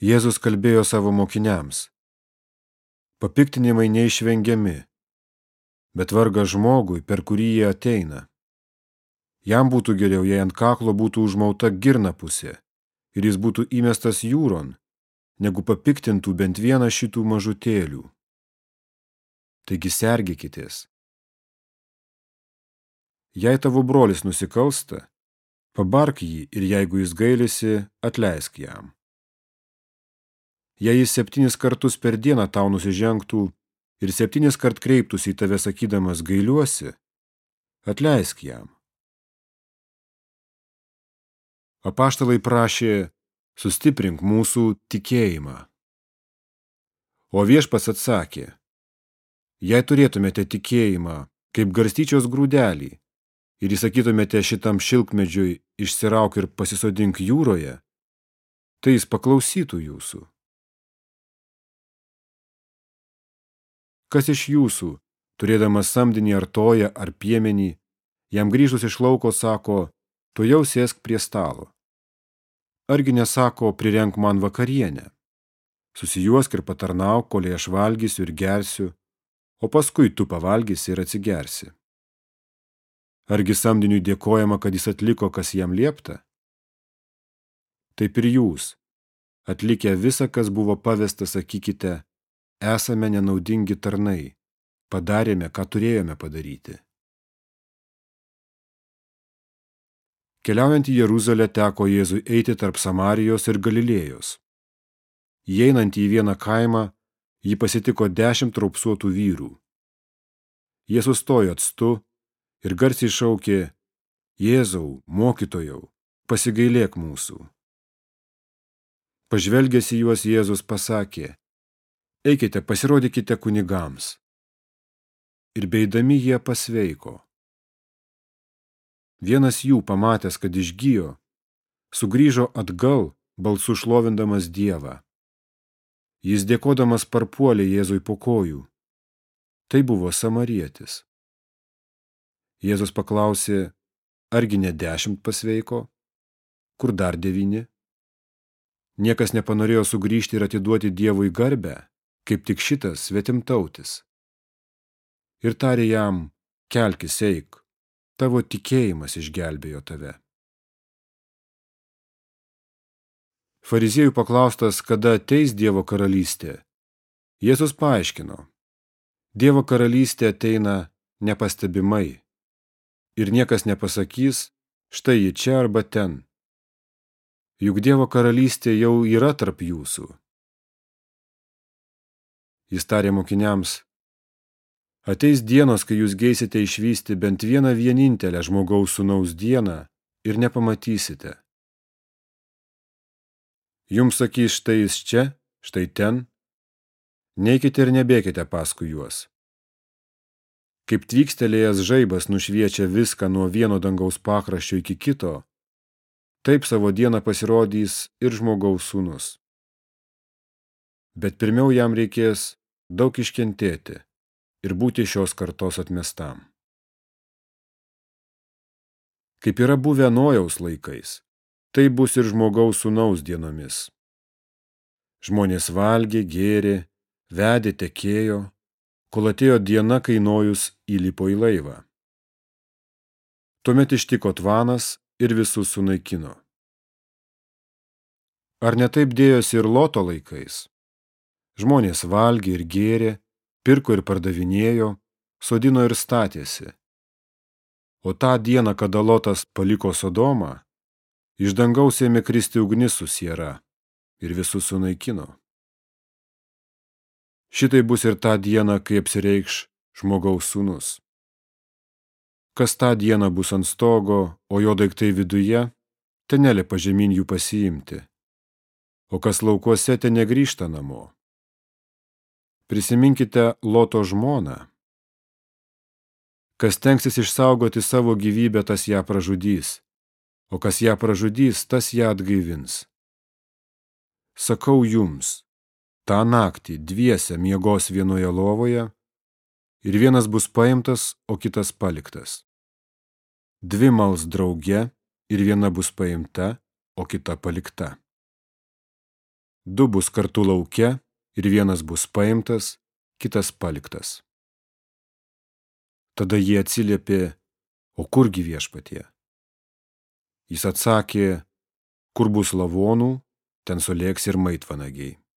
Jėzus kalbėjo savo mokiniams: Papiktinimai neišvengiami, bet vargas žmogui, per kurį jie ateina. Jam būtų geriau, jei ant kaklo būtų užmauta girnapusė ir jis būtų įmestas jūron, negu papiktintų bent vieną šitų mažutėlių. Taigi sergėkitės. Jei tavo brolis nusikalsta, pabark jį ir jeigu jis gailisi, atleisk jam. Jei jis 7 kartus per dieną tau nusižengtų ir 7 kart kreiptųsi į tave sakydamas gailiuosi, atleisk jam. Apaštalai prašė: sustiprink mūsų tikėjimą. O Viešpats atsakė: jei turėtumėte tikėjimą kaip garstyčios grūdelį ir įsakytumėte šitam šilkmedžiui išsirauk ir pasisodink jūroje, tai jis paklausytų jūsų. Kas iš jūsų, turėdamas samdinį ar toją ar piemenį, jam grįžus iš lauko sako: tuojau sėsk prie stalo? Argi nesako: prirenk man vakarienę, susijuosk ir patarnauk, kol aš valgysiu ir gersiu, o paskui tu pavalgysi ir atsigersi? Argi samdiniui dėkojama, kad jis atliko, kas jam liepta? Taip ir jūs, atlikę visa, kas buvo pavesta, sakykite: esame nenaudingi tarnai, padarėme, ką turėjome padaryti. Keliaujant į Jeruzalę teko Jėzui eiti tarp Samarijos ir Galilėjos. Įeinant į vieną kaimą, jį pasitiko 10 raupsuotų vyrų. Jie sustojo atstu ir garsiai šaukė: Jėzau, mokytojau, pasigailėk mūsų. Pažvelgęs į juos, Jėzus pasakė: eikite, pasirodykite kunigams. Ir beidami jie pasveiko. Vienas jų, pamatęs, kad išgijo, sugrįžo atgal, balsu šlovindamas Dievą. Jis dėkodamas parpuolė Jėzui po kojų. Tai buvo samarietis. Jėzus paklausė: argi ne 10 pasveiko? Kur dar 9? Niekas nepanorėjo sugrįžti ir atiduoti Dievui garbę, kaip tik šitas svetimtautis. Ir tarė jam: kelkis, eik, tavo tikėjimas išgelbėjo tave. Fariziejų paklaustas, kada ateis Dievo karalystė, Jėzus paaiškino: Dievo karalystė ateina nepastebimai ir niekas nepasakys: štai ji čia arba ten. Juk Dievo karalystė jau yra tarp jūsų. Jis tarė mokiniams: ateis dienos, kai jūs geisite išvysti bent vieną vienintelę žmogaus sūnaus dieną ir nepamatysite. Jums sakys: štai jis čia, štai ten. Neikite ir nebėkite paskui juos. Kaip tvykstelėjęs žaibas nušviečia viską nuo vieno dangaus pakraščio iki kito, taip savo dieną pasirodys ir žmogaus sūnus. Bet pirmiau jam reikės daug iškentėti ir būti šios kartos atmestam. Kaip yra buvę Nojaus laikais, tai bus ir žmogaus sūnaus dienomis. Žmonės valgė, gėrė, vedė, tekėjo, kol atėjo diena, kai Nojus įlipo į laivą. Tuomet ištiko tvanas ir visus sunaikino. Ar ne taip dėjosi ir Loto laikais? Žmonės valgė ir gėrė, pirko ir pardavinėjo, sodino ir statėsi. O tą dieną, kada Lotas paliko Sodomą, iš dangaus ėmė kristi ugnis su siera ir visus sunaikino. Šitai bus ir tą dieną, kai apsireikš žmogaus sūnus. Kas tą dieną bus ant stogo, o jo daiktai viduje, ten nelipa žemyn jų pasiimti, o kas laukuose, ten negrįžta namo. Prisiminkite Loto žmoną. Kas tenksis išsaugoti savo gyvybę, tas ją pražudys, o kas ją pražudys, tas ją atgaivins. Sakau jums, tą naktį dviese miegos vienoje lovoje ir vienas bus paimtas, o kitas paliktas. 2 mals drauge ir viena bus paimta, o kita palikta. Du bus kartu lauke, ir vienas bus paimtas, kitas paliktas. Tada jie atsiliepė, o kurgi Viešpatie? Jis atsakė, kur bus lavonų, ten sulėks ir maitvanagiai.